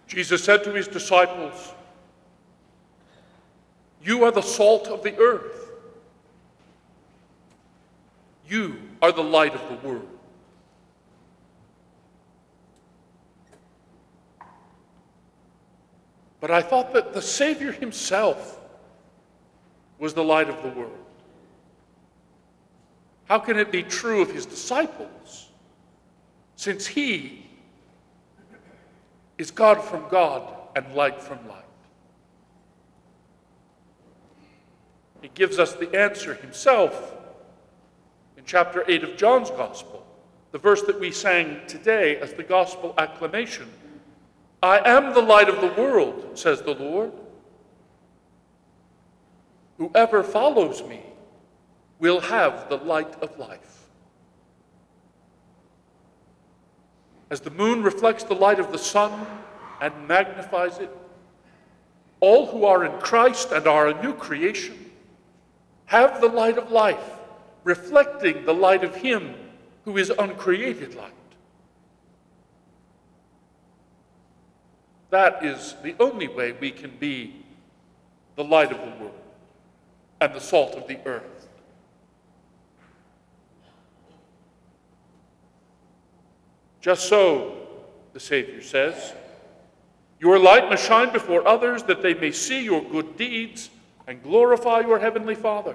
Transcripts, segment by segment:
Jesus said to his disciples, "You are the salt of the earth. You are the light of the world." But I thought that the Savior himself was the light of the world. How can it be true of his disciples, since he is God from God and light from light? He gives us the answer himself in chapter 8 of John's Gospel, the verse that we sang today as the Gospel acclamation. "I am the light of the world, says the Lord. Whoever follows me will have the light of life." As the moon reflects the light of the sun and magnifies it, all who are in Christ and are a new creation have the light of life, reflecting the light of him who is uncreated light. That is the only way we can be the light of the world and the salt of the earth. Just so, the Savior says, your light must shine before others that they may see your good deeds and glorify your heavenly Father.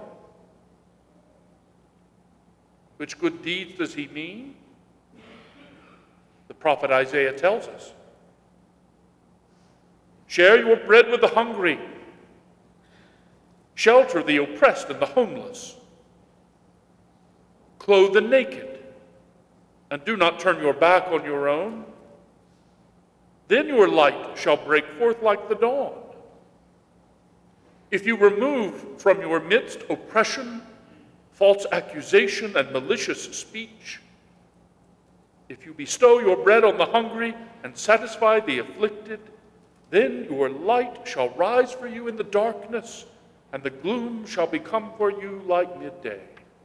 Which good deeds does he mean? The prophet Isaiah tells us. Share your bread with the hungry. Shelter the oppressed and the homeless. Clothe the naked, and do not turn your back on your own. Then your light shall break forth like the dawn. If you remove from your midst oppression, false accusation, and malicious speech, if you bestow your bread on the hungry and satisfy the afflicted, then your light shall rise for you in the darkness, and the gloom shall become for you like midday.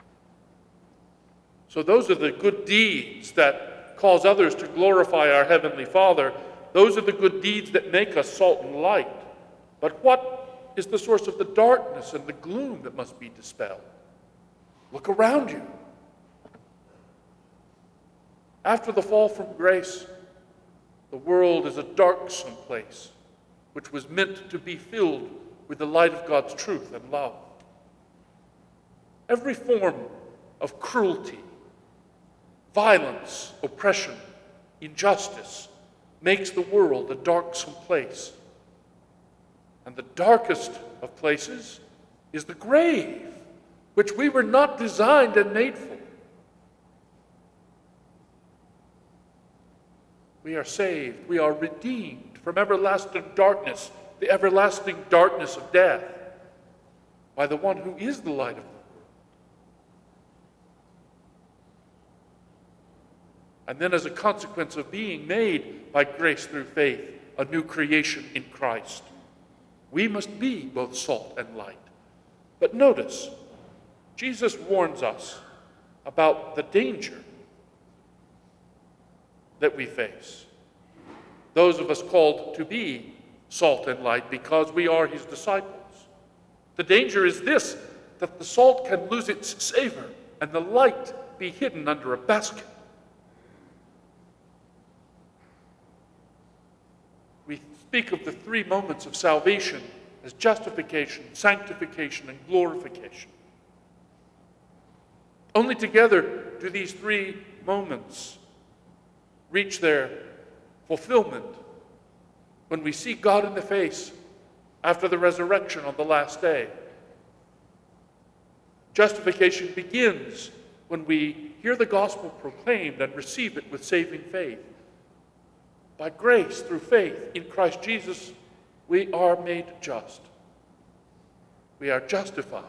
So those are the good deeds that cause others to glorify our Heavenly Father. Those are the good deeds that make us salt and light. But what is the source of the darkness and the gloom that must be dispelled? Look around you. After the fall from grace, the world is a darksome place, which was meant to be filled with the light of God's truth and love. Every form of cruelty, violence, oppression, injustice makes the world a darksome place. And the darkest of places is the grave, which we were not designed and made for. We are saved, we are redeemed from everlasting darkness, the everlasting darkness of death, by the one who is the light of the world. And then as a consequence of being made by grace through faith, a new creation in Christ, we must be both salt and light. But notice, Jesus warns us about the danger that we face. Those of us called to be salt and light because we are his disciples. The danger is this, that the salt can lose its savor and the light be hidden under a basket. We speak of the three moments of salvation as justification, sanctification, and glorification. Only together do these three moments reach their fulfillment when we see God in the face after the resurrection on the last day. Justification begins when we hear the gospel proclaimed and receive it with saving faith. By grace, through faith in Christ Jesus, we are made just. We are justified.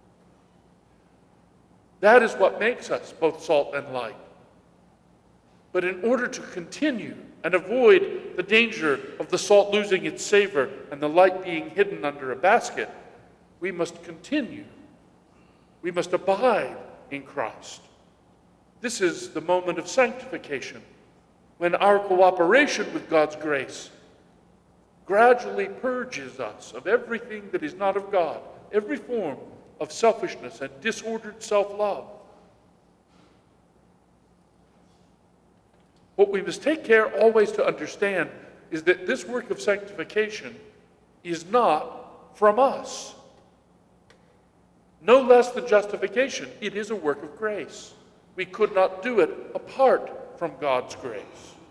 That is what makes us both salt and light. But in order to continue and avoid the danger of the salt losing its savor and the light being hidden under a basket, we must continue. We must abide in Christ. This is the moment of sanctification, when our cooperation with God's grace gradually purges us of everything that is not of God, every form of selfishness and disordered self-love. What we must take care always to understand is that this work of sanctification is not from us. No less than justification, it is a work of grace. We could not do it apart from God's grace.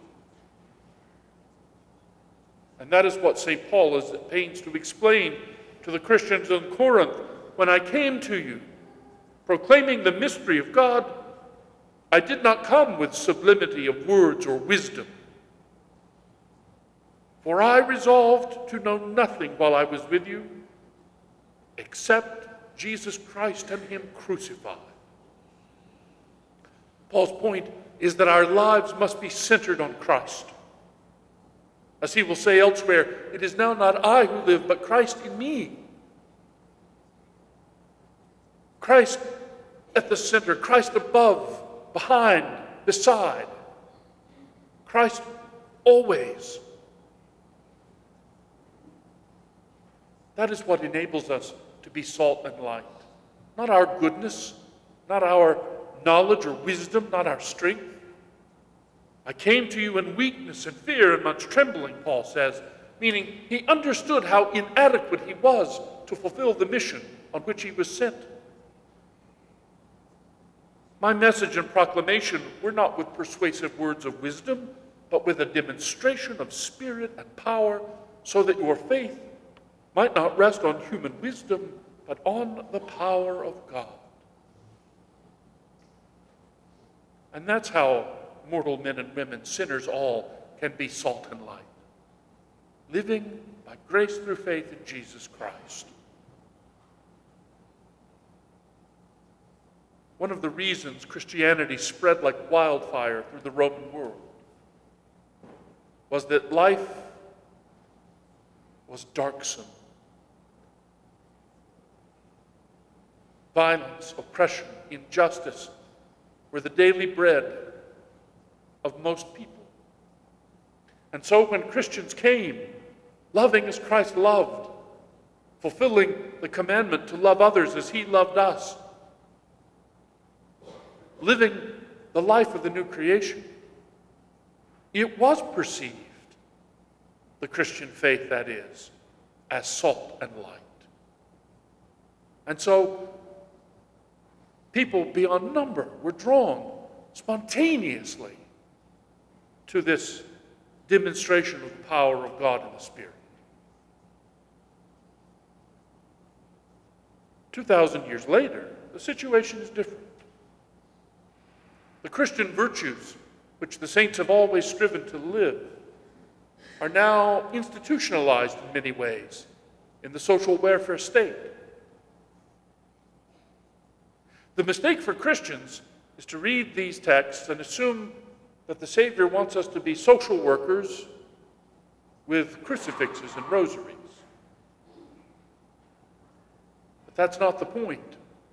And that is what St. Paul is at pains to explain to the Christians in Corinth. When I came to you, proclaiming the mystery of God, I did not come with sublimity of words or wisdom. For I resolved to know nothing while I was with you, except Jesus Christ and him crucified. Paul's point is that our lives must be centered on Christ. As he will say elsewhere, it is now not I who live, but Christ in me. Christ at the center, Christ above, behind, beside. Christ always. That is what enables us to be salt and light. Not our goodness, not our knowledge or wisdom, not our strength. I came to you in weakness and fear and much trembling, Paul says, meaning he understood how inadequate he was to fulfill the mission on which he was sent. My message and proclamation were not with persuasive words of wisdom, but with a demonstration of spirit and power, so that your faith might not rest on human wisdom, but on the power of God. And that's how mortal men and women, sinners all, can be salt and light. Living by grace through faith in Jesus Christ. One of the reasons Christianity spread like wildfire through the Roman world was that life was darksome. Violence, oppression, injustice were the daily bread of most people. And so when Christians came, loving as Christ loved, fulfilling the commandment to love others as he loved us, living the life of the new creation, it was perceived, the Christian faith that is, as salt and light. And so people beyond number were drawn spontaneously to this demonstration of the power of God in the Spirit. 2,000 years later, the situation is different. The Christian virtues, which the saints have always striven to live, are now institutionalized in many ways in the social welfare state. The mistake for Christians is to read these texts and assume that the Savior wants us to be social workers with crucifixes and rosaries. But that's not the point.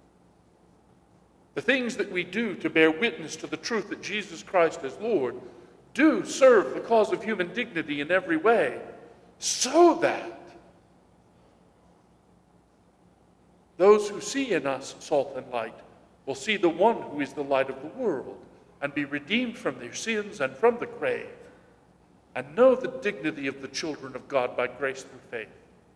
The things that we do to bear witness to the truth that Jesus Christ is Lord do serve the cause of human dignity in every way, so that those who see in us salt and light will see the one who is the light of the world and be redeemed from their sins and from the grave, and know the dignity of the children of God by grace through faith.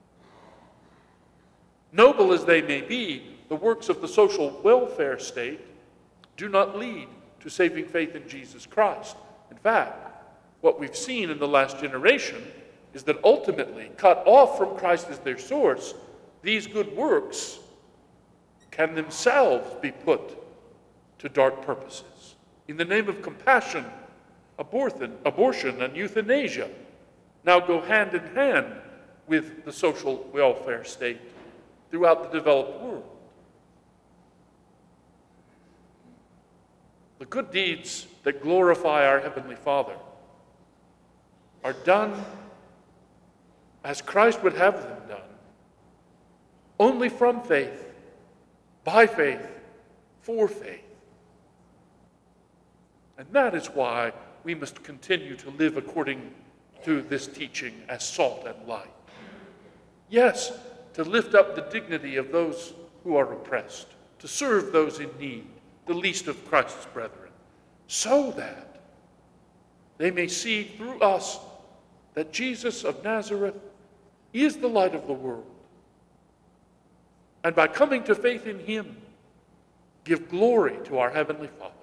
Noble as they may be, the works of the social welfare state do not lead to saving faith in Jesus Christ. In fact, what we've seen in the last generation is that ultimately, cut off from Christ as their source, these good works can themselves be put to dark purposes. In the name of compassion, abortion and euthanasia now go hand in hand with the social welfare state throughout the developed world. The good deeds that glorify our Heavenly Father are done as Christ would have them done, only from faith, by faith, for faith. And that is why we must continue to live according to this teaching as salt and light. Yes, to lift up the dignity of those who are oppressed, to serve those in need, the least of Christ's brethren, so that they may see through us that Jesus of Nazareth is the light of the world. And by coming to faith in him, give glory to our Heavenly Father.